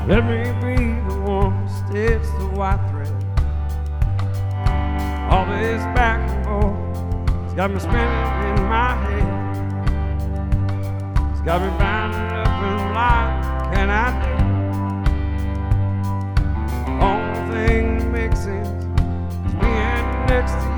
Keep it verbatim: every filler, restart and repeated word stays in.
Let me be the one to stitch the white thread. All this back and forth, it's got me spinning in my head. It's got me bounded up in life, can I do? Only thing that makes sense is being next to you.